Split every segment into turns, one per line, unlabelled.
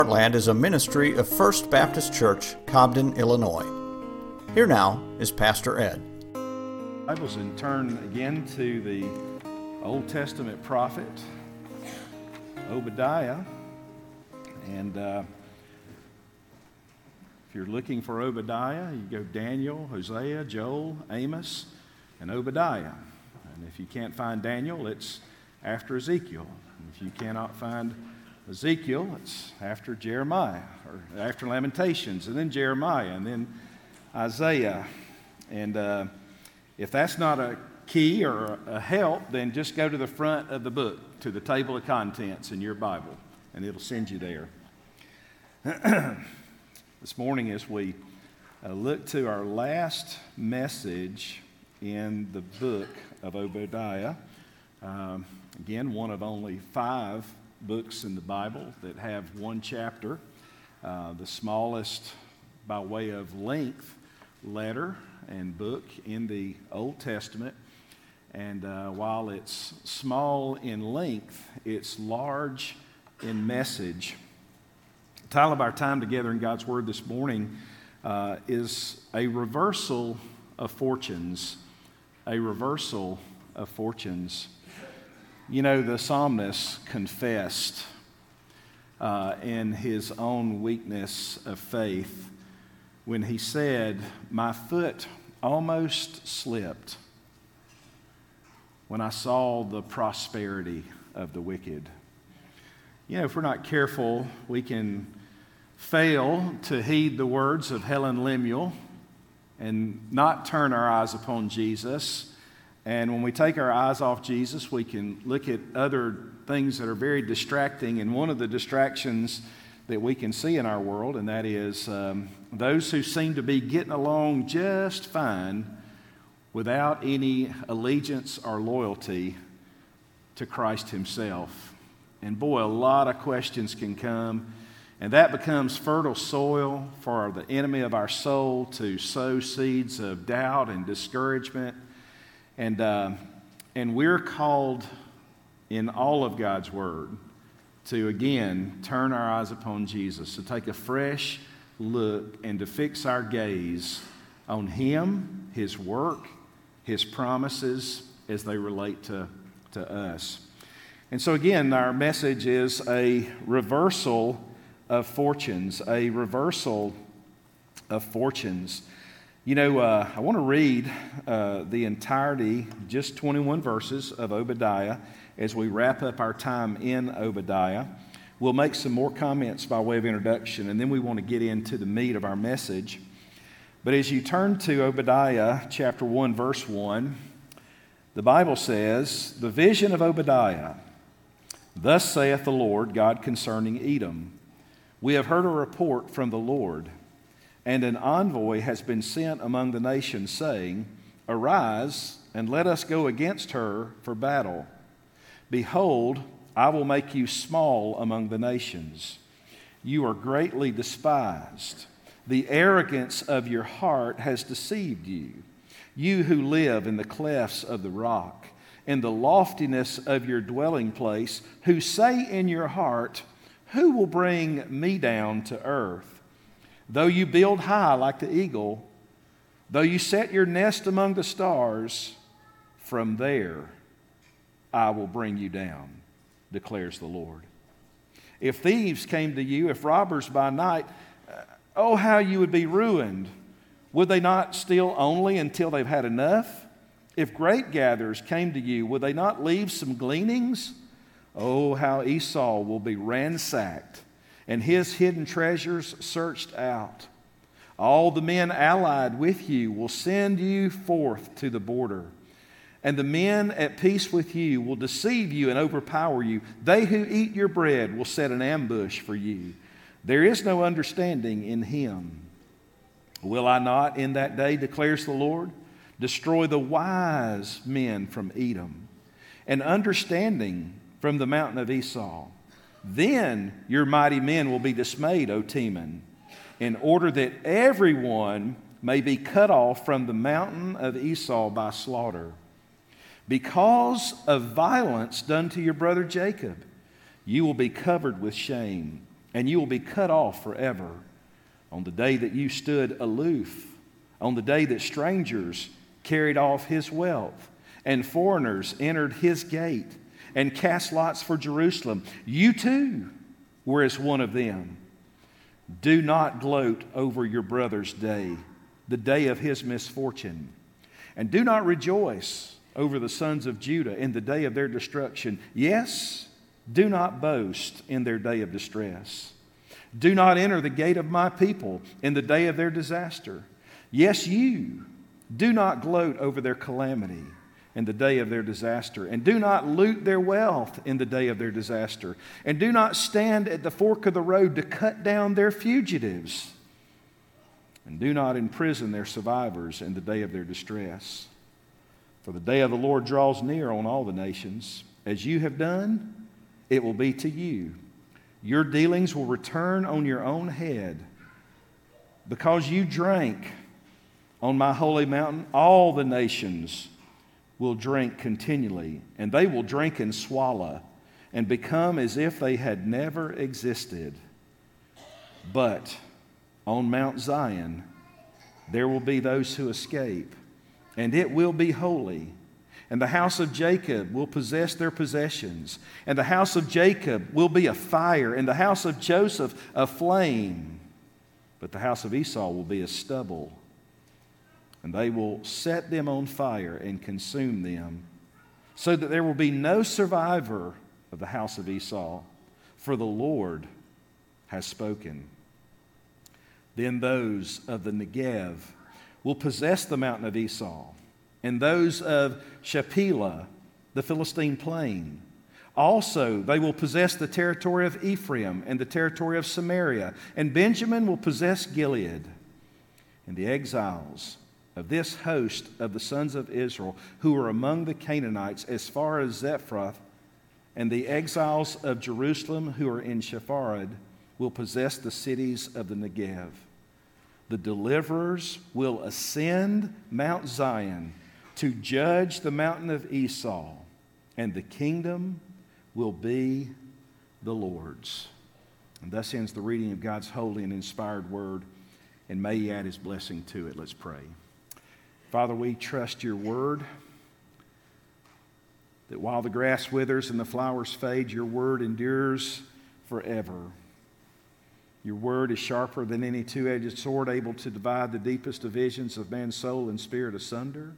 Heartland is a ministry of First Baptist Church, Cobden, Illinois. Here now is Pastor Ed.
Bibles, and turn again to the Old Testament prophet, Obadiah. And if you're looking for Obadiah, you go Daniel, Hosea, Joel, Amos, and Obadiah. And if you can't find Daniel, it's after Ezekiel. And if you cannot find Ezekiel, it's after Jeremiah, or after Lamentations, and then Jeremiah, and then Isaiah. And if that's not a key or a help, then just go to the front of the book, to the table of contents in your Bible, and it'll send you there. This morning, as we look to our last message in the book of Obadiah, again, one of only 5 books in the Bible that have one chapter, the smallest by way of length letter and book in the Old Testament. And while it's small in length, it's large in message. The title of our time together in God's Word this morning is A Reversal of Fortunes. A Reversal of Fortunes. You know, the psalmist confessed in his own weakness of faith when he said, "My foot almost slipped when I saw the prosperity of the wicked." You know, if we're not careful, we can fail to heed the words of Helen Lemuel and not turn our eyes upon Jesus. And when we take our eyes off Jesus, we can look at other things that are very distracting. And one of the distractions that we can see in our world, and that is those who seem to be getting along just fine without any allegiance or loyalty to Christ Himself. And boy, a lot of questions can come, and that becomes fertile soil for the enemy of our soul to sow seeds of doubt and discouragement. And we're called in all of God's Word to, again, turn our eyes upon Jesus, to take a fresh look and to fix our gaze on Him, His work, His promises as they relate to us. And so, again, our message is a reversal of fortunes, a reversal of fortunes. You know, I want to read the entirety, just 21 verses of Obadiah as we wrap up our time in Obadiah. We'll make some more comments by way of introduction, and then we want to get into the meat of our message. But as you turn to Obadiah chapter 1, verse 1, the Bible says, "The vision of Obadiah. Thus saith the Lord God concerning Edom. We have heard a report from the Lord. And an envoy has been sent among the nations, saying, Arise, and let us go against her for battle. Behold, I will make you small among the nations. You are greatly despised. The arrogance of your heart has deceived you. You who live in the clefts of the rock, in the loftiness of your dwelling place, who say in your heart, Who will bring me down to earth? Though you build high like the eagle, though you set your nest among the stars, from there I will bring you down, declares the Lord. If thieves came to you, if robbers by night, oh, how you would be ruined. Would they not steal only until they've had enough? If grape gatherers came to you, would they not leave some gleanings? Oh, how Esau will be ransacked, and his hidden treasures searched out. All the men allied with you will send you forth to the border, and the men at peace with you will deceive you and overpower you. They who eat your bread will set an ambush for you. There is no understanding in him. Will I not in that day, declares the Lord, destroy the wise men from Edom, and understanding from the mountain of Esau? Then your mighty men will be dismayed, O Teman, in order that everyone may be cut off from the mountain of Esau by slaughter. Because of violence done to your brother Jacob, you will be covered with shame. and you will be cut off forever. On the day that you stood aloof, on the day that strangers carried off his wealth, and foreigners entered his gate, and cast lots for Jerusalem, you too were as one of them. Do not gloat over your brother's day, the day of his misfortune. And do not rejoice over the sons of Judah in the day of their destruction. Yes, do not boast in their day of distress. Do not enter the gate of my people in the day of their disaster. Yes, you do not gloat over their calamity in the day of their disaster. And do not loot their wealth in the day of their disaster. And do not stand at the fork of the road to cut down their fugitives. And do not imprison their survivors in the day of their distress. For the day of the Lord draws near on all the nations. As you have done, it will be to you. Your dealings will return on your own head. Because you drank on my holy mountain, all the nations will drink continually, and they will drink and swallow and become as if they had never existed. But on Mount Zion there will be those who escape, and it will be holy. And the house of Jacob will possess their possessions, and the house of Jacob will be a fire, and the house of Joseph a flame. But the house of Esau will be as stubble, and they will set them on fire and consume them, so that there will be no survivor of the house of Esau, for the Lord has spoken. Then those of the Negev will possess the mountain of Esau, and those of Shephelah, the Philistine plain. Also, they will possess the territory of Ephraim and the territory of Samaria, and Benjamin will possess Gilead. And the exiles of this host of the sons of Israel, who are among the Canaanites as far as Zephath, and the exiles of Jerusalem who are in Sepharad, will possess the cities of the Negev. The deliverers will ascend Mount Zion to judge the mountain of Esau, and the kingdom will be the Lord's. And thus ends the reading of God's holy and inspired word, and may He add His blessing to it. Let's pray. Father, we trust your word, that while the grass withers and the flowers fade, your word endures forever. Your word is sharper than any two-edged sword, able to divide the deepest divisions of man's soul and spirit asunder.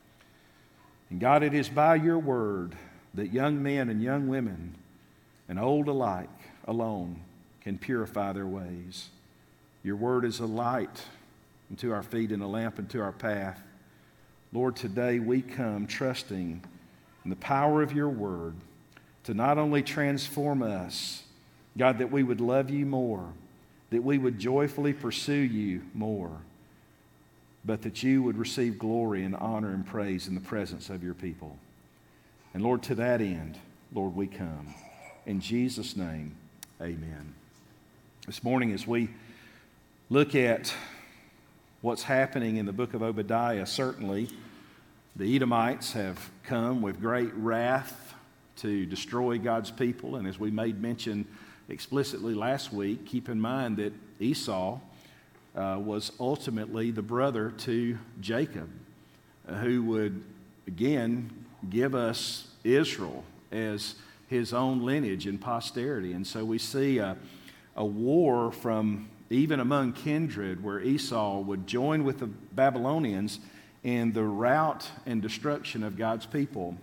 And God, it is by your word that young men and young women and old alike alone can purify their ways. Your word is a light unto our feet and a lamp unto our path. Lord, today we come trusting in the power of your word to not only transform us, God, that we would love you more, that we would joyfully pursue you more, but that you would receive glory and honor and praise in the presence of your people. And Lord, to that end, Lord, we come. In Jesus' name, amen. This morning, as we look at what's happening in the book of Obadiah, certainly the Edomites have come with great wrath to destroy God's people. And as we made mention explicitly last week, keep in mind that Esau was ultimately the brother to Jacob, who would again give us Israel as his own lineage and posterity. And so we see a war from even among kindred where Esau would join with the Babylonians in the rout and destruction of God's people.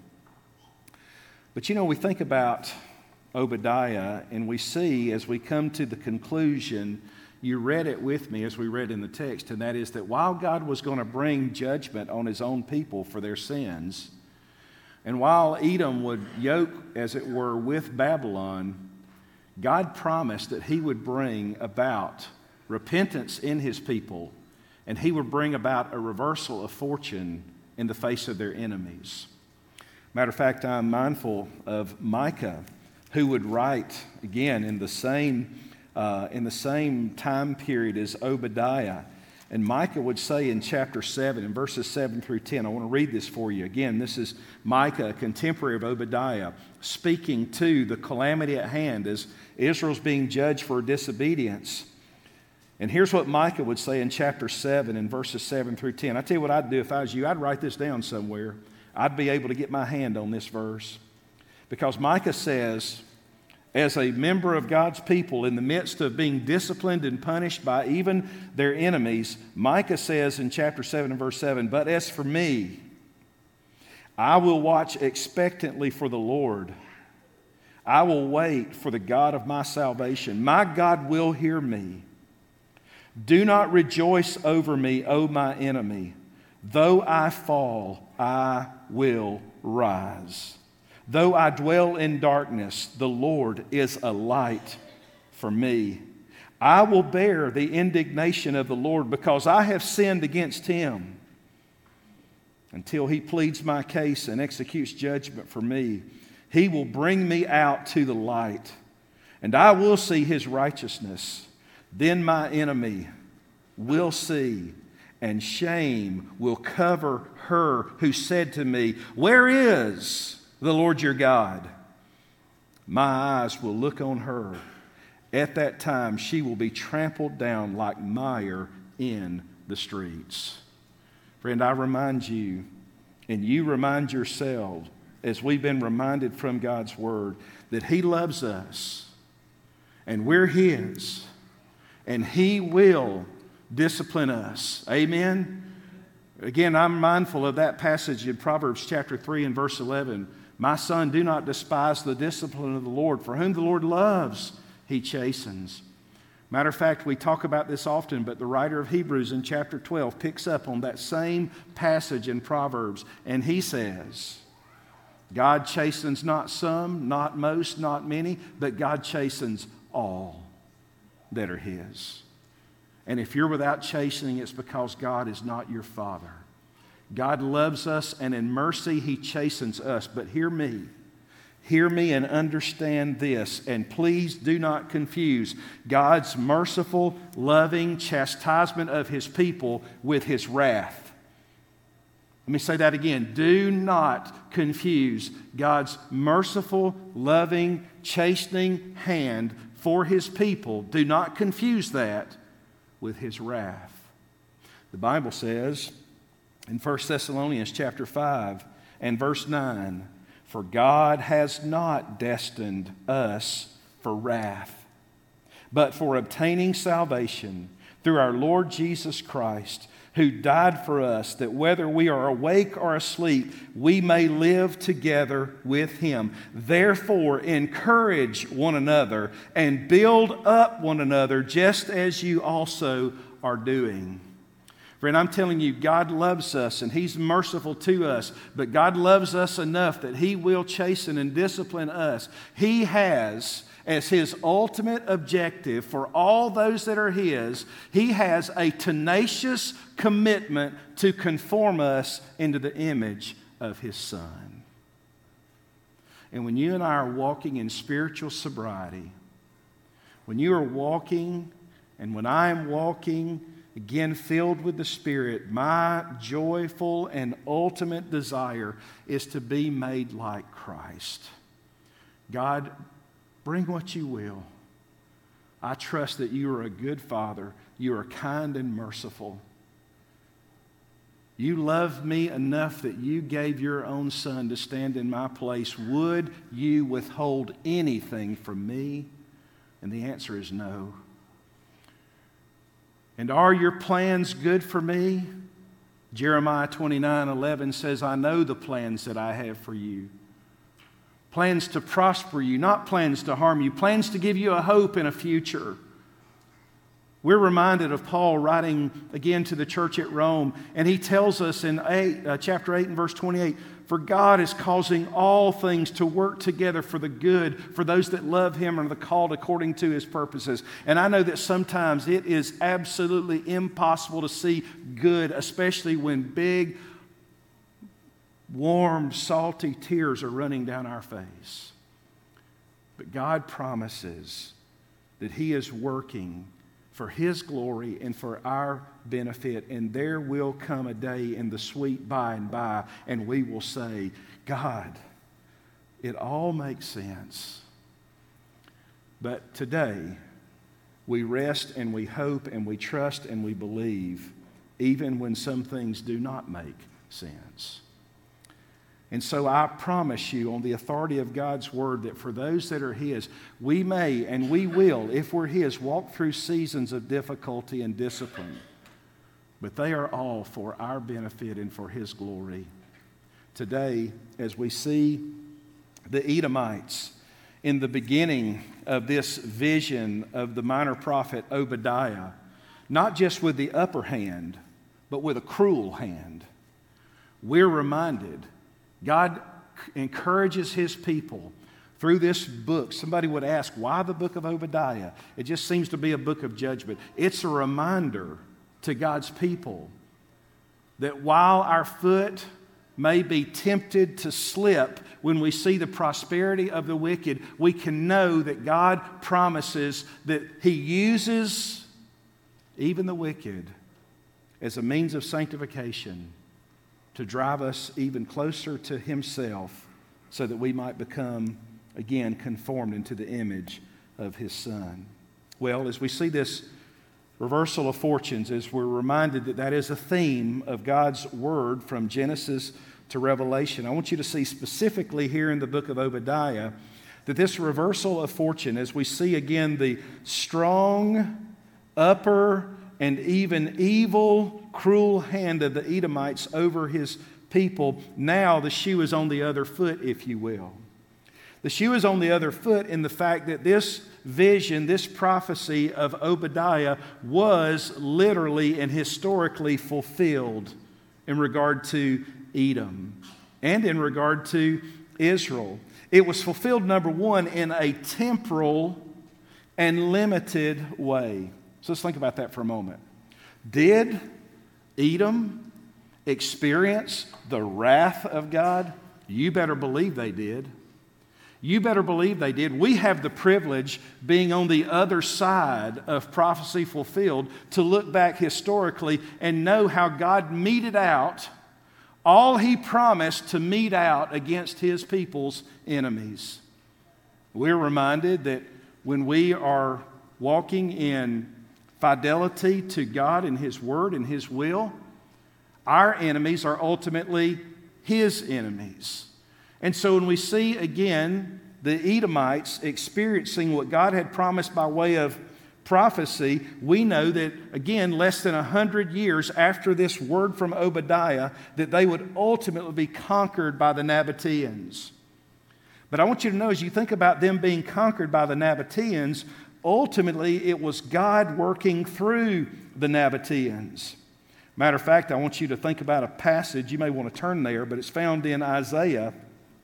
But you know, we think about Obadiah and we see as we come to the conclusion, you read it with me as we read in the text, and that is that while God was going to bring judgment on his own people for their sins, and while Edom would yoke, as it were, with Babylon, God promised that he would bring about repentance in his people, and he would bring about a reversal of fortune in the face of their enemies. Matter of fact, I'm mindful of Micah, who would write, again, in the same time period as Obadiah. And Micah would say in chapter 7, in verses 7 through 10, I want to read this for you. Again, this is Micah, a contemporary of Obadiah, speaking to the calamity at hand as Israel's being judged for disobedience. And here's what Micah would say in chapter 7, in verses 7 through 10. I tell you what I'd do if I was you. I'd write this down somewhere. I'd be able to get my hand on this verse. Because Micah says, as a member of God's people in the midst of being disciplined and punished by even their enemies, Micah says in chapter 7 and verse 7, "But as for me, I will watch expectantly for the Lord. I will wait for the God of my salvation. My God will hear me. Do not rejoice over me, O my enemy. Though I fall, I will rise. Though I dwell in darkness, the Lord is a light for me. I will bear the indignation of the Lord because I have sinned against Him. Until He pleads my case and executes judgment for me, He will bring me out to the light, and I will see His righteousness. Then my enemy will see, and shame will cover her who said to me, 'Where is the Lord your God?' My eyes will look on her. At that time she will be trampled down like mire in the streets." Friend, I remind you, and you remind yourselves, as we've been reminded from God's Word, that He loves us, and we're His, and He will discipline us. Amen? Again, I'm mindful of that passage in Proverbs chapter 3 and verse 11. "My son, do not despise the discipline of the Lord, for whom the Lord loves, He chastens." Matter of fact, we talk about this often, but the writer of Hebrews in chapter 12 picks up on that same passage in Proverbs, and he says, God chastens not some, not most, not many, but God chastens all that are His. And if you're without chastening, it's because God is not your Father. God loves us, and in mercy He chastens us. But hear me and understand this, and please do not confuse God's merciful, loving chastisement of His people with His wrath. Let me say that again. Do not confuse God's merciful, loving, chastening hand for His people. Do not confuse that with His wrath. The Bible says in 1 Thessalonians chapter 5 and verse 9, "For God has not destined us for wrath, but for obtaining salvation through our Lord Jesus Christ, who died for us, that whether we are awake or asleep, we may live together with Him. Therefore, encourage one another and build up one another, just as you also are doing." Friend, I'm telling you, God loves us and He's merciful to us, but God loves us enough that He will chasten and discipline us. He has, as His ultimate objective for all those that are His, He has a tenacious commitment to conform us into the image of His Son. And when you and I are walking in spiritual sobriety, when you are walking and when I am walking, again, filled with the Spirit, my joyful and ultimate desire is to be made like Christ. God, bring what you will. I trust that you are a good Father. You are kind and merciful. You love me enough that you gave your own Son to stand in my place. Would you withhold anything from me? And the answer is no. And are your plans good for me? Jeremiah 29:11 says, "I know the plans that I have for you. Plans to prosper you, not plans to harm you. Plans to give you a hope and a future." We're reminded of Paul writing again to the church at Rome, and he tells us in chapter 8 and verse 28, "For God is causing all things to work together for the good for those that love Him and are called according to His purposes." And I know that sometimes it is absolutely impossible to see good, especially when big, warm, salty tears are running down our face. But God promises that He is working for His glory and for our benefit. And there will come a day in the sweet by and by, and we will say, God, it all makes sense. But today, we rest and we hope and we trust and we believe, even when some things do not make sense. And so I promise you, on the authority of God's Word, that for those that are His, we may and we will, if we're His, walk through seasons of difficulty and discipline. But they are all for our benefit and for His glory. Today, as we see the Edomites in the beginning of this vision of the minor prophet Obadiah, not just with the upper hand, but with a cruel hand, we're reminded God encourages His people through this book. Somebody would ask, why the book of Obadiah? It just seems to be a book of judgment. It's a reminder to God's people that while our foot may be tempted to slip when we see the prosperity of the wicked, we can know that God promises that He uses even the wicked as a means of sanctification to drive us even closer to Himself so that we might become, again, conformed into the image of His Son. Well, as we see this reversal of fortunes, as we're reminded that that is a theme of God's Word from Genesis to Revelation, I want you to see specifically here in the book of Obadiah that this reversal of fortune, as we see again the strong, upper, and even evil, cruel hand of the Edomites over His people, now the shoe is on the other foot, if you will. The shoe is on the other foot in the fact that this vision, this prophecy of Obadiah was literally and historically fulfilled in regard to Edom and in regard to Israel. It was fulfilled, number one, in a temporal and limited way. So let's think about that for a moment. Did Edom experience the wrath of God? You better believe they did. You better believe they did. We have the privilege, being on the other side of prophecy fulfilled, to look back historically and know how God meted out all He promised to mete out against His people's enemies. We're reminded that when we are walking in fidelity to God and His Word and His will, our enemies are ultimately His enemies. And so when we see again the Edomites experiencing what God had promised by way of prophecy, we know that, again, less than 100 years after this word from Obadiah, that they would ultimately be conquered by the Nabateans. But I want you to know, as you think about them being conquered by the Nabateans, ultimately it was God working through the Nabateans. Matter of fact, I want you to think about a passage. You may want to turn there, but it's found in Isaiah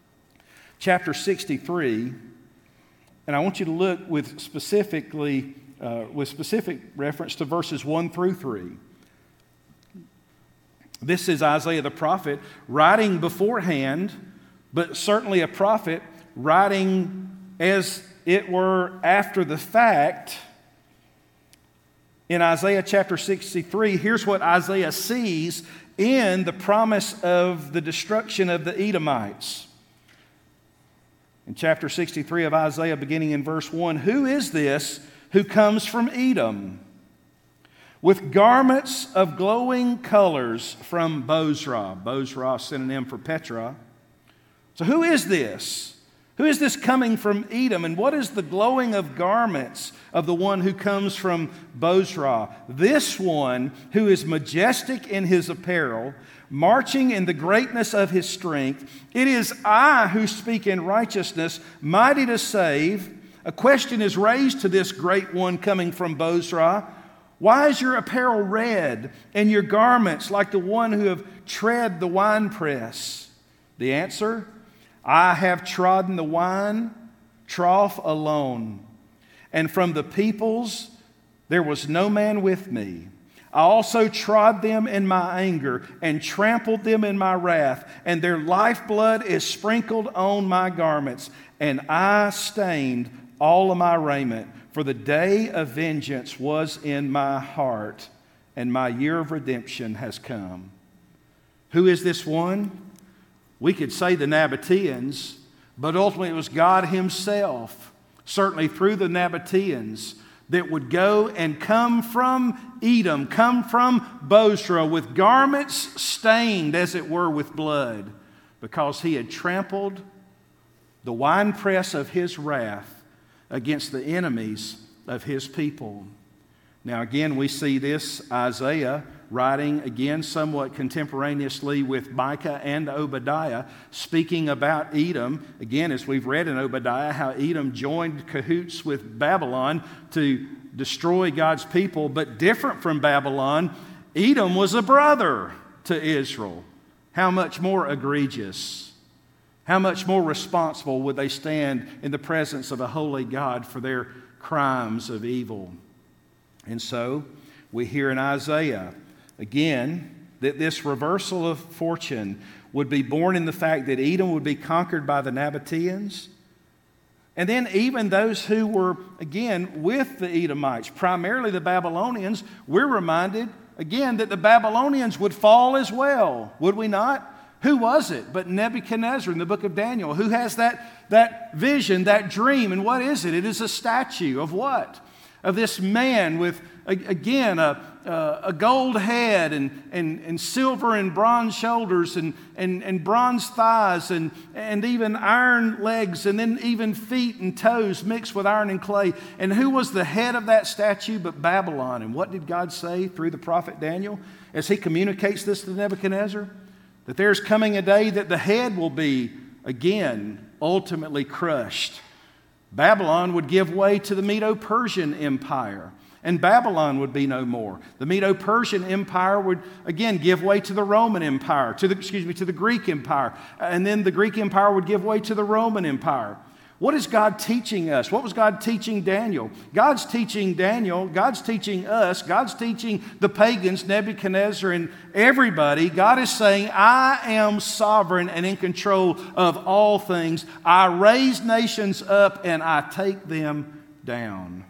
chapter 63. And I want you to look with specific reference to verses 1 through 3. This is Isaiah the prophet writing beforehand, but certainly a prophet writing as it were after the fact. In Isaiah chapter 63, here's what Isaiah sees in the promise of the destruction of the Edomites. In chapter 63 of Isaiah, beginning in verse 1, "Who is this who comes from Edom with garments of glowing colors from Bozrah?" Bozrah, synonym for Petra. So who is this? Who is this coming from Edom? And what is the glowing of garments of the one who comes from Bozrah? This one who is majestic in his apparel, marching in the greatness of his strength. It is I who speak in righteousness, mighty to save. A question is raised to this great one coming from Bozrah. Why is your apparel red and your garments like the one who have tread the winepress? The answer: I have trodden the wine trough alone, and from the peoples there was no man with me. I also trod them in my anger and trampled them in my wrath, and their lifeblood is sprinkled on my garments, and I stained all of my raiment. For the day of vengeance was in my heart, and my year of redemption has come. Who is this one? We could say the Nabateans, but ultimately it was God Himself, certainly through the Nabateans, that would go and come from Edom, come from Bozrah with garments stained, as it were, with blood, because he had trampled the winepress of His wrath against the enemies of His people. Now again, we see this Isaiah writing again somewhat contemporaneously with Micah and Obadiah, speaking about Edom. Again, as we've read in Obadiah, how Edom joined cahoots with Babylon to destroy God's people. But different from Babylon, Edom was a brother to Israel. How much more egregious? How much more responsible would they stand in the presence of a holy God for their crimes of evil? And so we hear in Isaiah again that this reversal of fortune would be born in the fact that Edom would be conquered by the Nabateans. And then even those who were, again, with the Edomites, primarily the Babylonians, we're reminded again that the Babylonians would fall as well, would we not? Who was it but Nebuchadnezzar in the book of Daniel? Who has that vision, that dream? And what is it? It is a statue of what? Of this man with, again, a gold head and silver and bronze shoulders and bronze thighs and even iron legs and then even feet and toes mixed with iron and clay. And who was the head of that statue but Babylon? And what did God say through the prophet Daniel as he communicates this to Nebuchadnezzar? That there's coming a day that the head will be, again, ultimately crushed. Babylon would give way to the Medo-Persian Empire, and Babylon would be no more. The Medo-Persian Empire would, again, give way to the Roman Empire, to the Greek Empire, and then the Greek Empire would give way to the Roman Empire. What is God teaching us? What was God teaching Daniel? God's teaching Daniel, God's teaching us, God's teaching the pagans, Nebuchadnezzar and everybody. God is saying, I am sovereign and in control of all things. I raise nations up and I take them down.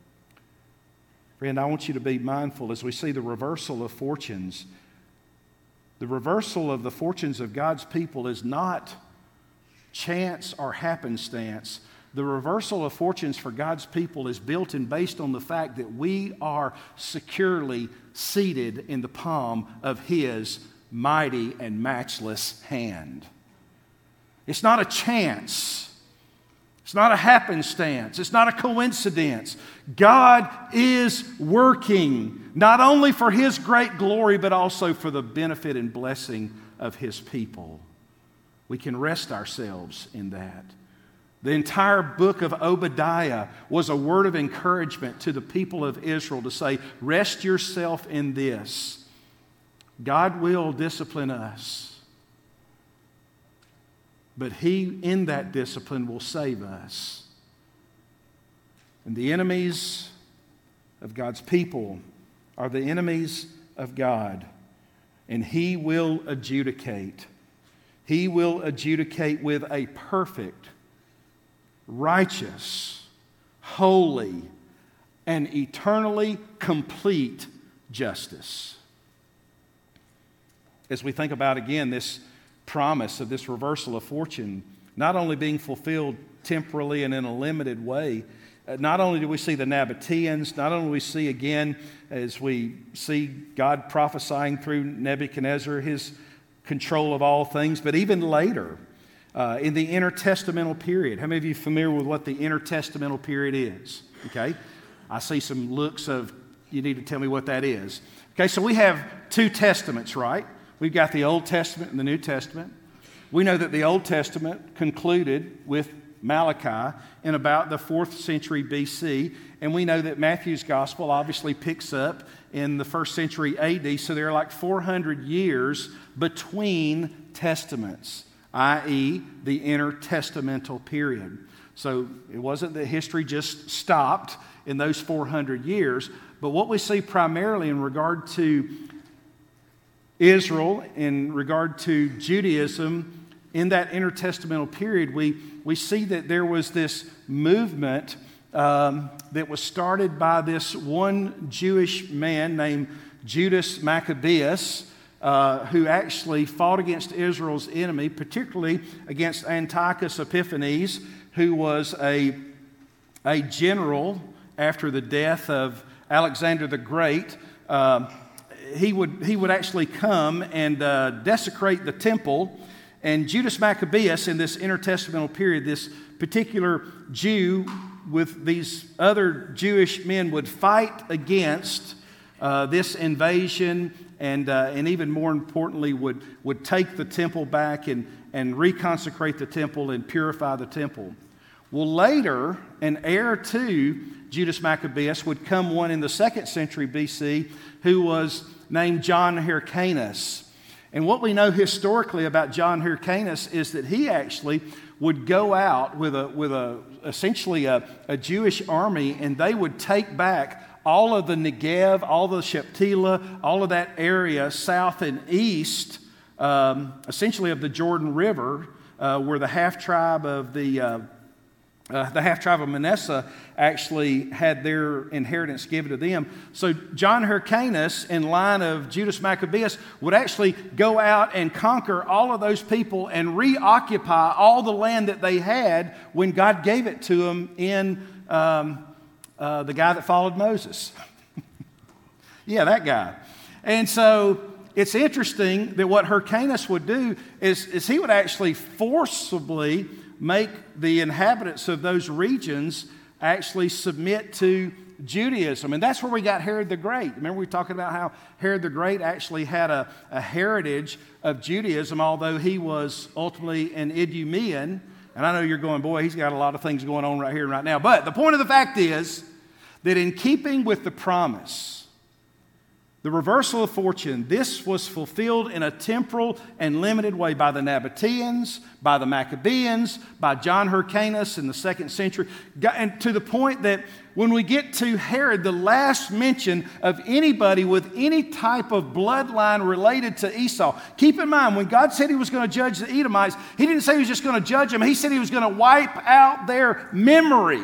Friend, I want you to be mindful as we see the reversal of fortunes. The reversal of the fortunes of God's people is not chance or happenstance. The reversal of fortunes for God's people is built and based on the fact that we are securely seated in the palm of His mighty and matchless hand. It's not a chance. It's not a happenstance. It's not a coincidence. God is working not only for His great glory, but also for the benefit and blessing of His people. We can rest ourselves in that. The entire book of Obadiah was a word of encouragement to the people of Israel to say, rest yourself in this. God will discipline us, but He, in that discipline, will save us. And the enemies of God's people are the enemies of God, and He will adjudicate. He will adjudicate with a perfect, righteous, holy, and eternally complete justice. As we think about, again, this promise of this reversal of fortune, not only being fulfilled temporally and in a limited way, not only do we see the Nabateans, not only do we see, again, as we see God prophesying through Nebuchadnezzar, His control of all things, but even later, in the intertestamental period. How many of you are familiar with what the intertestamental period is? Okay, I see some looks of, you need to tell me what that is. Okay, so we have two testaments, right? We've got the Old Testament and the New Testament. We know that the Old Testament concluded with Malachi in about the 4th century BC, and we know that Matthew's Gospel obviously picks up in the 1st century AD, so there are like 400 years between testaments, i.e. the intertestamental period. So it wasn't that history just stopped in those 400 years, but what we see primarily in regard to Israel, in regard to Judaism, in that intertestamental period, we see that there was this movement that was started by this one Jewish man named Judas Maccabeus, who actually fought against Israel's enemy, particularly against Antiochus Epiphanes, who was a general after the death of Alexander the Great. He would actually come and desecrate the temple. And Judas Maccabeus, in this intertestamental period, this particular Jew with these other Jewish men would fight against this invasion, and even more importantly, would take the temple back and reconsecrate the temple and purify the temple. Well, later, an heir to Judas Maccabeus would come one in the 2nd century BC who was named John Hyrcanus. And what we know historically about John Hyrcanus is that he actually would go out with essentially a Jewish army, and they would take back all of the Negev, all the Shephelah, all of that area south and east, essentially of the Jordan River, where the half tribe of Manasseh actually had their inheritance given to them. So John Hyrcanus, in line of Judas Maccabeus, would actually go out and conquer all of those people and reoccupy all the land that they had when God gave it to them in the guy that followed Moses. Yeah, that guy. And so it's interesting that what Hyrcanus would do is he would actually forcibly make the inhabitants of those regions actually submit to Judaism. And that's where we got Herod the Great. Remember we were talking about how Herod the Great actually had a heritage of Judaism, although he was ultimately an Idumean. And I know you're going, boy, he's got a lot of things going on right here and right now. But the point of the fact is that in keeping with the promise, the reversal of fortune, this was fulfilled in a temporal and limited way by the Nabateans, by the Maccabeans, by John Hyrcanus in the 2nd century, and to the point that when we get to Herod, the last mention of anybody with any type of bloodline related to Esau. Keep in mind, when God said he was going to judge the Edomites, he didn't say he was just going to judge them. He said he was going to wipe out their memory.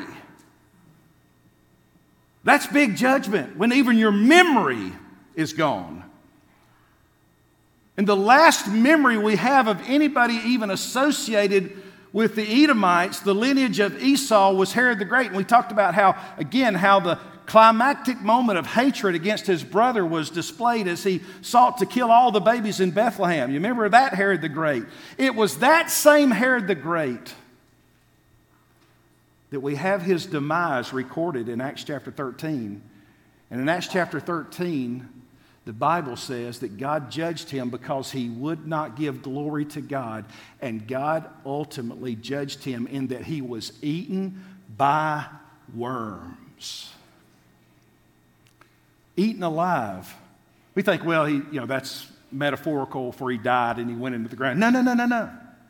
That's big judgment, when even your memory is gone. And the last memory we have of anybody even associated with the Edomites, the lineage of Esau, was Herod the Great. And we talked about how the climactic moment of hatred against his brother was displayed as he sought to kill all the babies in Bethlehem. You remember that Herod the Great? It was that same Herod the Great that we have his demise recorded in Acts chapter 13. And in Acts chapter 13, the Bible says that God judged him because he would not give glory to God, and God ultimately judged him in that he was eaten by worms. Eaten alive. We think, well, that's metaphorical, for he died and he went into the ground. No.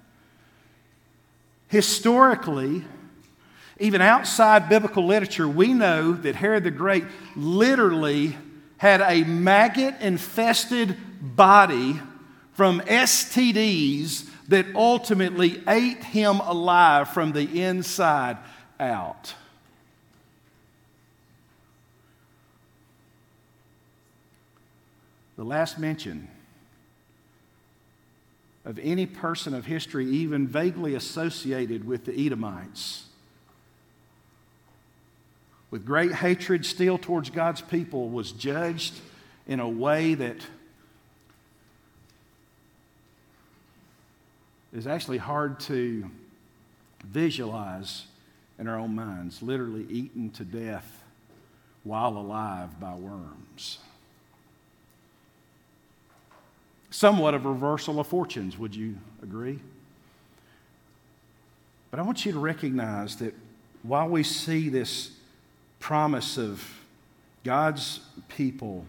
Historically, even outside biblical literature, we know that Herod the Great literally had a maggot-infested body from STDs that ultimately ate him alive from the inside out. The last mention of any person of history even vaguely associated with the Edomites, with great hatred still towards God's people, was judged in a way that is actually hard to visualize in our own minds. Literally eaten to death while alive by worms. Somewhat of a reversal of fortunes, would you agree? But I want you to recognize that while we see this promise of God's people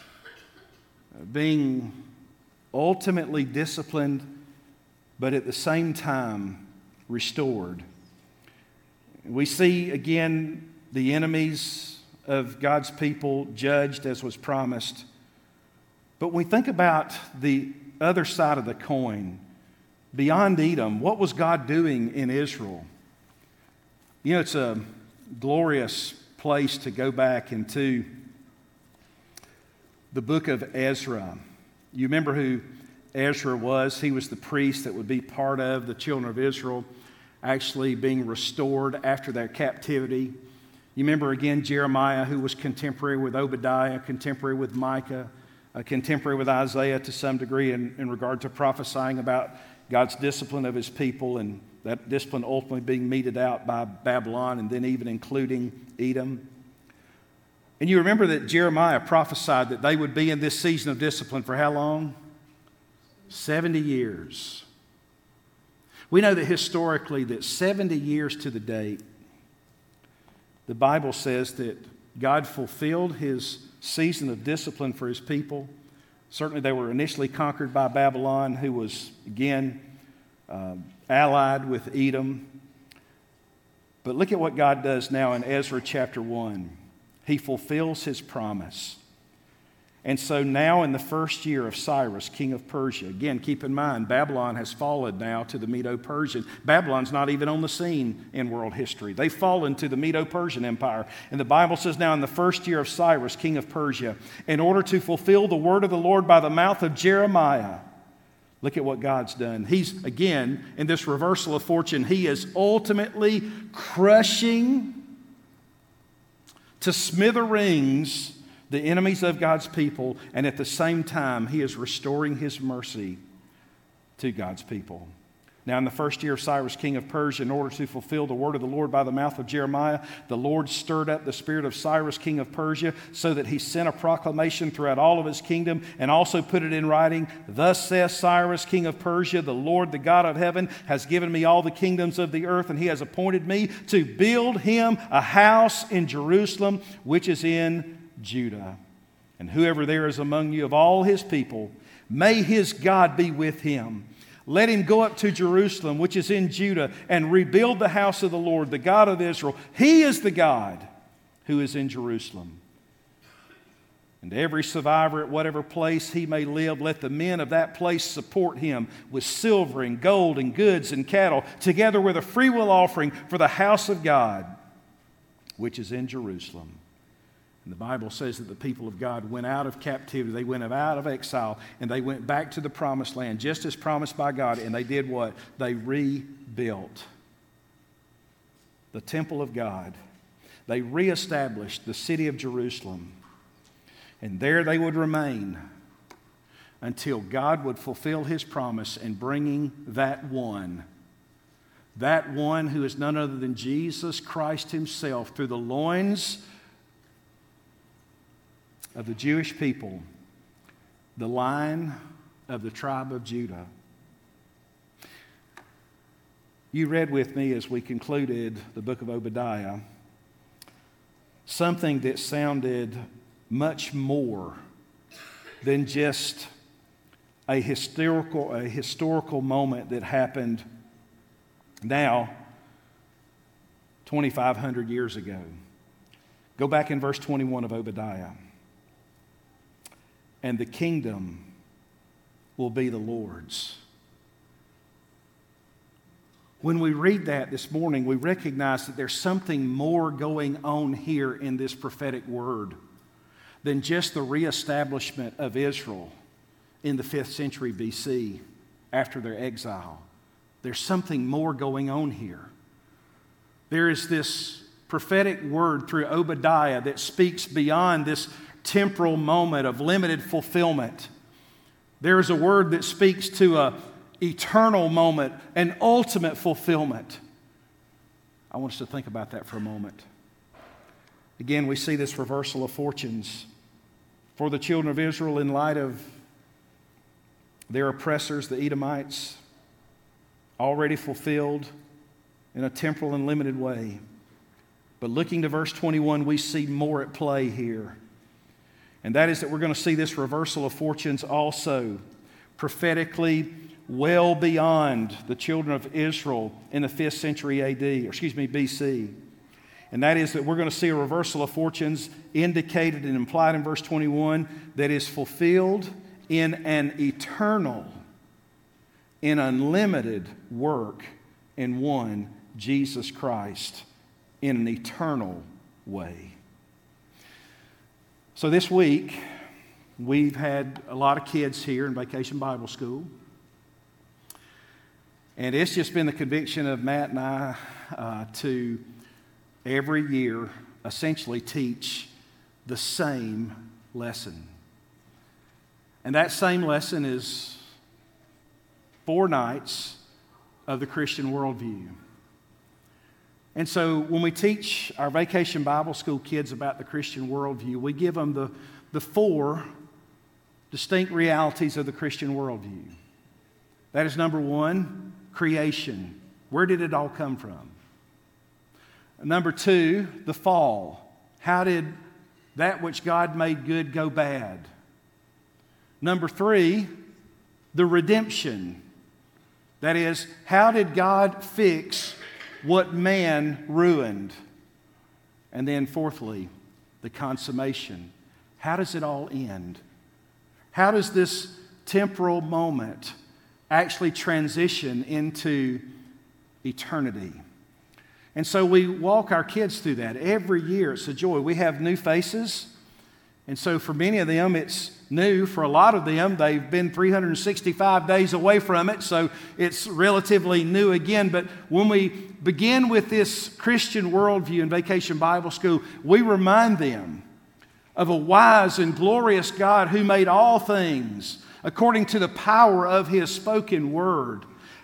being ultimately disciplined, but at the same time restored, we see again the enemies of God's people judged as was promised. But when we think about the other side of the coin, beyond Edom, what was God doing in Israel? It's glorious place to go back into the book of Ezra. You remember who Ezra was? He was the priest that would be part of the children of Israel actually being restored after their captivity. You remember again Jeremiah, who was contemporary with Obadiah, contemporary with Micah, contemporary with Isaiah to some degree in regard to prophesying about God's discipline of his people, and that discipline ultimately being meted out by Babylon and then even including Edom. And you remember that Jeremiah prophesied that they would be in this season of discipline for how long? 70 years. We know that historically that 70 years to the date, the Bible says that God fulfilled his season of discipline for his people. Certainly they were initially conquered by Babylon, who was, again, allied with Edom. But look at what God does now in Ezra chapter 1. He fulfills his promise. And so now in the first year of Cyrus, king of Persia, again, keep in mind, Babylon has fallen now to the Medo-Persian. Babylon's not even on the scene in world history. They've fallen to the Medo-Persian Empire. And the Bible says now in the first year of Cyrus, king of Persia, in order to fulfill the word of the Lord by the mouth of Jeremiah, look at what God's done. He's, again, in this reversal of fortune, he is ultimately crushing to smithereens the enemies of God's people, and at the same time, he is restoring his mercy to God's people. Now, in the first year of Cyrus, king of Persia, in order to fulfill the word of the Lord by the mouth of Jeremiah, the Lord stirred up the spirit of Cyrus, king of Persia, so that he sent a proclamation throughout all of his kingdom and also put it in writing. Thus says Cyrus, king of Persia, the Lord, the God of heaven, has given me all the kingdoms of the earth, and he has appointed me to build him a house in Jerusalem, which is in Judah. And whoever there is among you of all his people, may his God be with him. Let him go up to Jerusalem, which is in Judah, and rebuild the house of the Lord, the God of Israel. He is the God who is in Jerusalem. And every survivor at whatever place he may live, let the men of that place support him with silver and gold and goods and cattle, together with a freewill offering for the house of God, which is in Jerusalem. And the Bible says that the people of God went out of captivity, they went out of exile, and they went back to the promised land, just as promised by God. And they did what? They rebuilt the temple of God. They reestablished the city of Jerusalem. And there they would remain until God would fulfill his promise in bringing that one who is none other than Jesus Christ himself, through the loins of the Jewish people, the line of the tribe of Judah. You read with me as we concluded the book of Obadiah something that sounded much more than just a historical moment that happened now 2,500 years ago. Go back in verse 21 of Obadiah. And the kingdom will be the Lord's. When we read that this morning, we recognize that there's something more going on here in this prophetic word than just the reestablishment of Israel in the 5th century BC after their exile. There's something more going on here. There is this prophetic word through Obadiah that speaks beyond this temporal moment of limited fulfillment. There is a word that speaks to an eternal moment, an ultimate fulfillment. I want us to think about that for a moment. Again, we see this reversal of fortunes for the children of Israel in light of their oppressors, the Edomites, already fulfilled in a temporal and limited way. But looking to verse 21, we see more at play here. And that is that we're going to see this reversal of fortunes also prophetically well beyond the children of Israel in the 5th century BC. And that is that we're going to see a reversal of fortunes indicated and implied in verse 21 that is fulfilled in an eternal, in unlimited work in one, Jesus Christ, in an eternal way. So this week, we've had a lot of kids here in Vacation Bible School. And it's just been the conviction of Matt and I to every year essentially teach the same lesson. And that same lesson is 4 nights of the Christian worldview. And so when we teach our Vacation Bible School kids about the Christian worldview, we give them the 4 distinct realities of the Christian worldview. That is number 1, creation. Where did it all come from? Number 2, the fall. How did that which God made good go bad? Number 3, the redemption. That is, how did God fix what man ruined? And then fourthly, the consummation. How does it all end? How does this temporal moment actually transition into eternity? And so we walk our kids through that. Every year it's a joy. We have new faces. And so for many of them, it's new. For a lot of them, they've been 365 days away from it, so it's relatively new again. But when we begin with this Christian worldview in Vacation Bible School, we remind them of a wise and glorious God who made all things according to the power of His spoken word,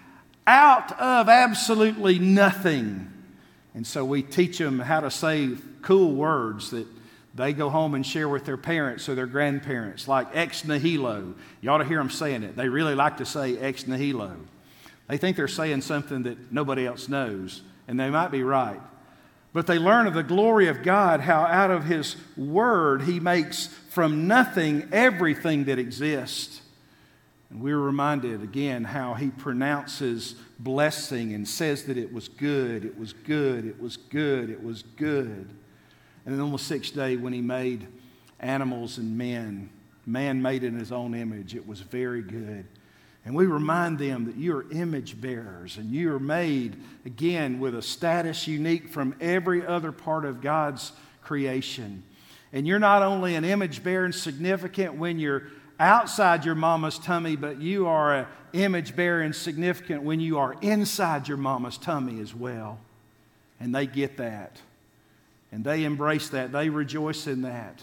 out of absolutely nothing. And so we teach them how to say cool words that they go home and share with their parents or their grandparents, like ex nihilo. You ought to hear them saying it. They really like to say ex nihilo. They think they're saying something that nobody else knows, and they might be right. But they learn of the glory of God, how out of His Word He makes from nothing everything that exists. And we're reminded again how He pronounces blessing and says that it was good, it was good, it was good, it was good. And then on the 6th day, when He made animals and man made in His own image, it was very good. And we remind them that you are image bearers and you are made, again, with a status unique from every other part of God's creation. And you're not only an image bearer and significant when you're outside your mama's tummy, but you are an image bearer and significant when you are inside your mama's tummy as well. And they get that. And they embrace that. They rejoice in that.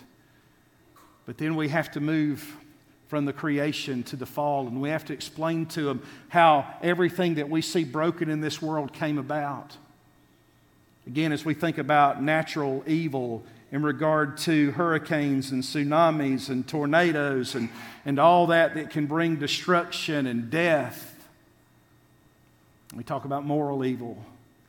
But then we have to move from the creation to the fall, and we have to explain to them how everything that we see broken in this world came about. Again, as we think about natural evil in regard to hurricanes and tsunamis and tornadoes and all that can bring destruction and death. We talk about moral evil.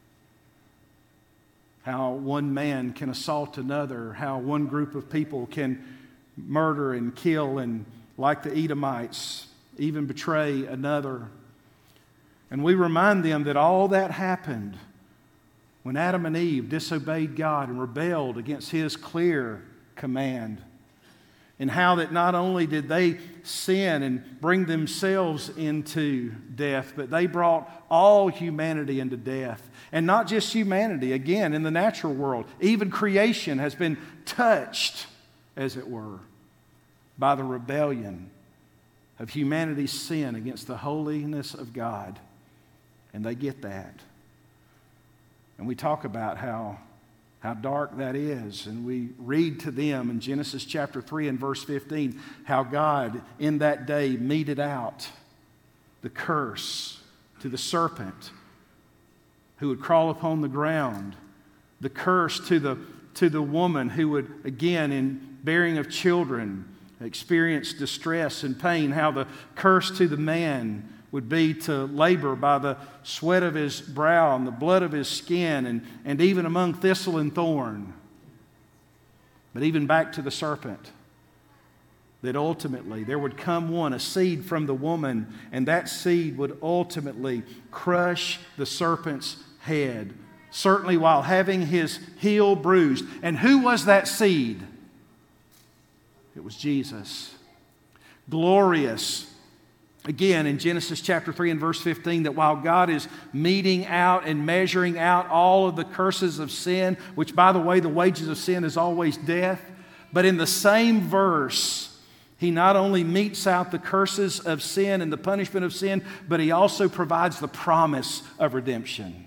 How one man can assault another, how one group of people can murder and kill and, like the Edomites, even betray another. And we remind them that all that happened when Adam and Eve disobeyed God and rebelled against His clear command. And how that not only did they sin and bring themselves into death, but they brought all humanity into death. And not just humanity, again, in the natural world. Even creation has been touched, as it were, by the rebellion of humanity's sin against the holiness of God. And they get that. And we talk about how dark that is. And we read to them in Genesis chapter 3 and verse 15 how God in that day meted out the curse to the serpent who would crawl upon the ground, the curse to the woman who would, again, in bearing of children, experience distress and pain, how the curse to the man would be to labor by the sweat of his brow and the blood of his skin and even among thistle and thorn. But even back to the serpent, that ultimately there would come one, a seed from the woman, and that seed would ultimately crush the serpent's head, certainly while having his heel bruised. And who was that seed? It was Jesus. Glorious, again in Genesis chapter 3 and verse 15, that while God is meting out and measuring out all of the curses of sin, which, by the way, the wages of sin is always death, but in the same verse, He not only metes out the curses of sin and the punishment of sin, but He also provides the promise of redemption.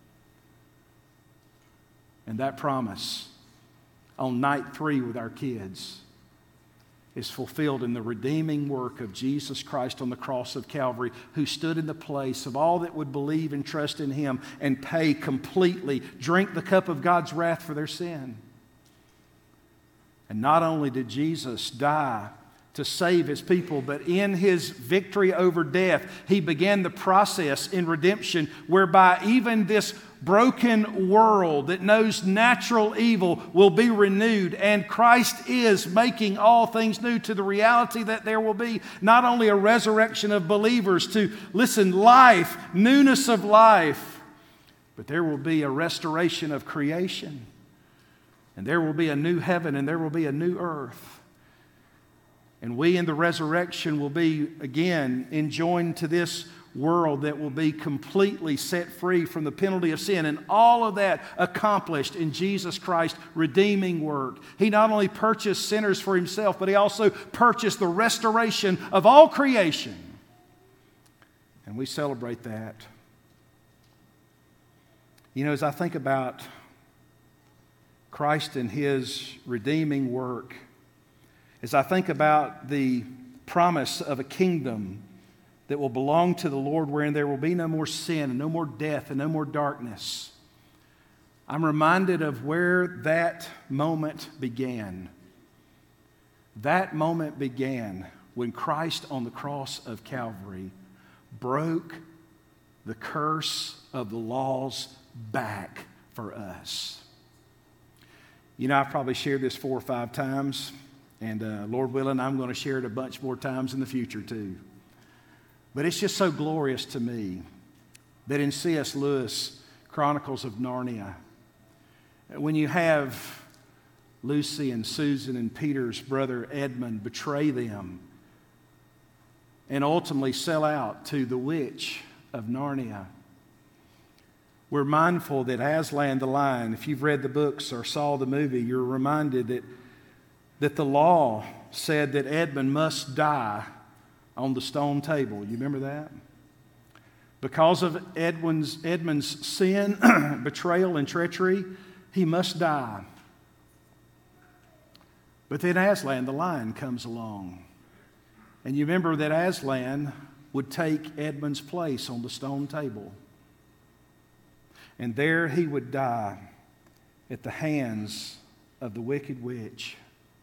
And that promise on night 3 with our kids is fulfilled in the redeeming work of Jesus Christ on the cross of Calvary, who stood in the place of all that would believe and trust in Him and pay completely, drink the cup of God's wrath for their sin. And not only did Jesus die to save His people, but in His victory over death, He began the process in redemption whereby even this broken world that knows natural evil will be renewed, and Christ is making all things new to the reality that there will be not only a resurrection of believers to, listen, life, newness of life, but there will be a restoration of creation, and there will be a new heaven and there will be a new earth. And we in the resurrection will be again enjoined to this world that will be completely set free from the penalty of sin, and all of that accomplished in Jesus Christ's redeeming work. He not only purchased sinners for Himself, but He also purchased the restoration of all creation. And we celebrate that. You know, as I think about Christ and His redeeming work, as I think about the promise of a kingdom that will belong to the Lord, wherein there will be no more sin and no more death and no more darkness, I'm reminded of where that moment began. That moment began when Christ on the cross of Calvary broke the curse of the laws back for us. You know, I've probably shared this 4 or 5 times, and Lord willing, I'm going to share it a bunch more times in the future too. But it's just so glorious to me that in C.S. Lewis' Chronicles of Narnia, when you have Lucy and Susan and Peter's brother Edmund betray them and ultimately sell out to the witch of Narnia, we're mindful that Aslan the lion, if you've read the books or saw the movie, you're reminded that the law said that Edmund must die on the stone table. You remember that? Because of Edmund's sin, betrayal, and treachery, he must die. But then Aslan the lion comes along. And you remember that Aslan would take Edmund's place on the stone table. And there he would die at the hands of the wicked witch.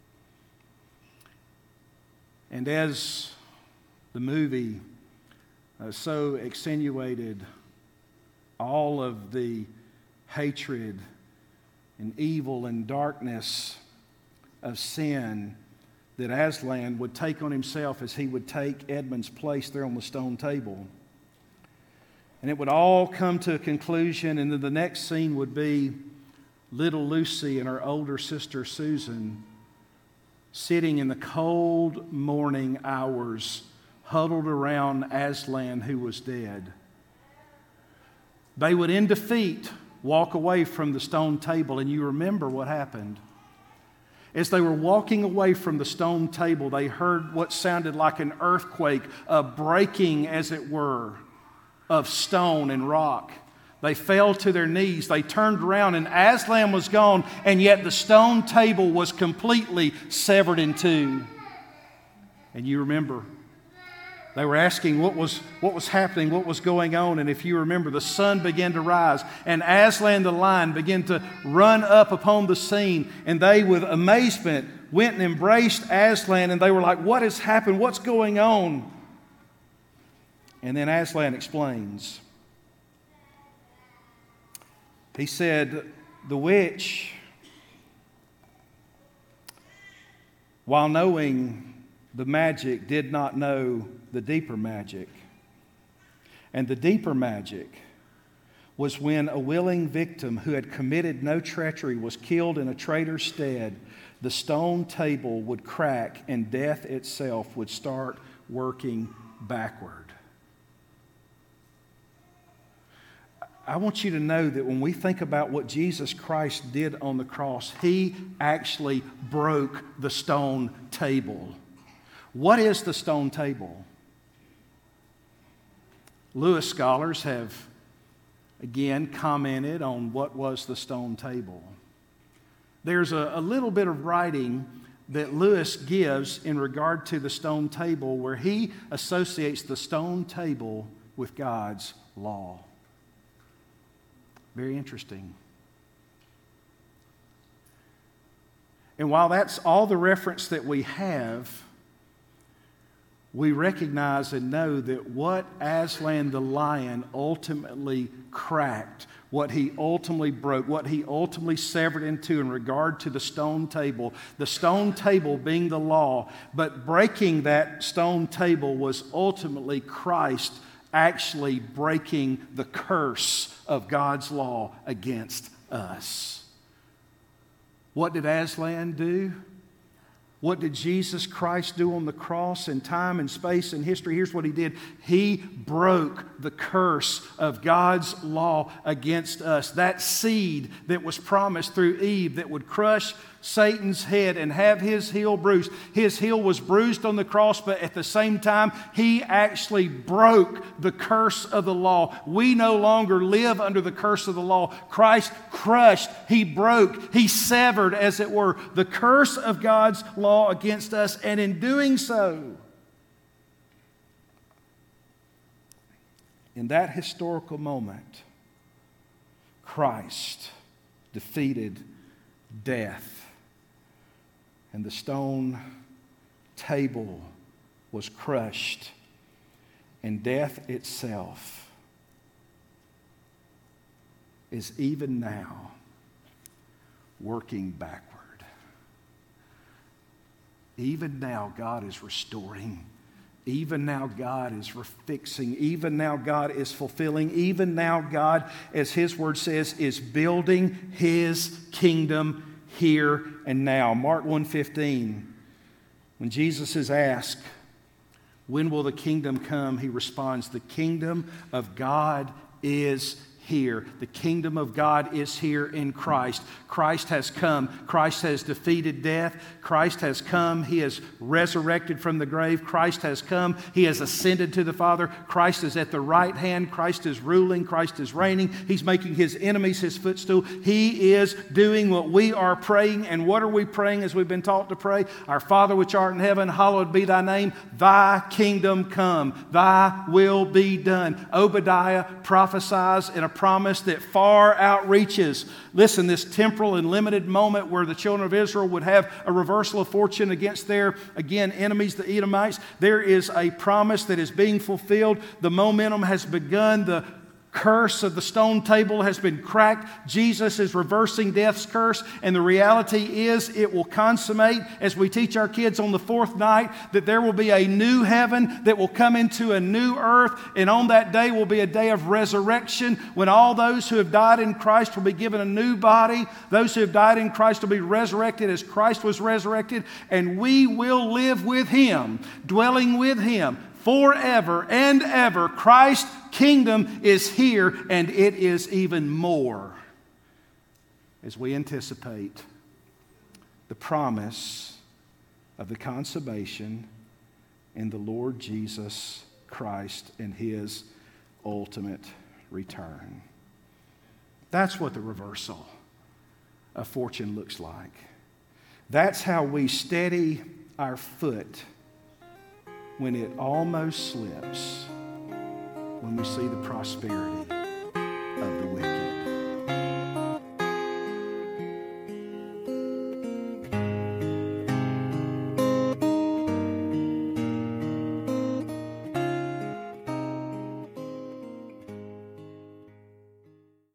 And as the movie so accentuated all of the hatred and evil and darkness of sin that Aslan would take on himself as he would take Edmund's place there on the stone table. And it would all come to a conclusion, and then the next scene would be little Lucy and her older sister Susan sitting in the cold morning hours huddled around Aslan, who was dead. They would, in defeat, walk away from the stone table, and you remember what happened. As they were walking away from the stone table, they heard what sounded like an earthquake, a breaking, as it were, of stone and rock. They fell to their knees. They turned around, and Aslan was gone, and yet the stone table was completely severed in two. And you remember, they were asking what was happening, what was going on. And if you remember, the sun began to rise, and Aslan the lion began to run up upon the scene. And they, with amazement, went and embraced Aslan, and they were like, "What has happened? What's going on?" And then Aslan explains. He said, the witch, while knowing the magic, did not know the deeper magic. And the deeper magic was when a willing victim who had committed no treachery was killed in a traitor's stead, the stone table would crack and death itself would start working backward. I want you to know that when we think about what Jesus Christ did on the cross, He actually broke the stone table. What is the stone table? Lewis scholars have, again, commented on what was the stone table. There's a little bit of writing that Lewis gives in regard to the stone table where he associates the stone table with God's law. Very interesting. And while that's all the reference that we have, we recognize and know that what Aslan the lion ultimately cracked, what he ultimately broke, what he ultimately severed into in regard to the stone table being the law, but breaking that stone table was ultimately Christ actually breaking the curse of God's law against us. What did Aslan do? What did Jesus Christ do on the cross in time and space and history? Here's what He did. He broke the curse of God's law against us. That seed that was promised through Eve that would crush Satan's head and have his heel bruised. His heel was bruised on the cross, but at the same time, He actually broke the curse of the law. We no longer live under the curse of the law. Christ crushed, He broke, He severed, as it were, the curse of God's law against us. And in doing so, in that historical moment, Christ defeated death. And the stone table was crushed, and death itself is even now working backward. Even now, God is restoring. Even now, God is fixing. Even now, God is fulfilling. Even now, God, as His Word says, is building His kingdom here and now. Mark 1:15, when Jesus is asked, when will the kingdom come? He responds, the kingdom of God is here. The kingdom of God is here in Christ. Christ has come. Christ has defeated death. Christ has come. He has resurrected from the grave. Christ has come. He has ascended to the Father. Christ is at the right hand. Christ is ruling. Christ is reigning. He's making His enemies His footstool. He is doing what we are praying. And what are we praying as we've been taught to pray? Our Father which art in heaven, hallowed be Thy name. Thy kingdom come. Thy will be done. Obadiah prophesies in a promise that far outreaches. Listen, this temporal and limited moment where the children of Israel would have a reversal of fortune against their, again, enemies, the Edomites. There is a promise that is being fulfilled. The momentum has begun. The curse of the stone table has been cracked. Jesus is reversing death's curse, and the reality is it will consummate as we teach our kids on the fourth night that there will be a new heaven that will come into a new earth, and on that day will be a day of resurrection when all those who have died in Christ will be given a new body. Those who have died in Christ will be resurrected as Christ was resurrected, and we will live with Him, dwelling with Him forever and ever. Christ's kingdom is here, and it is even more as we anticipate the promise of the consummation in the Lord Jesus Christ and His ultimate return. That's what the reversal of fortune looks like. That's how we steady our foot when it almost slips, when we see the prosperity of the wicked.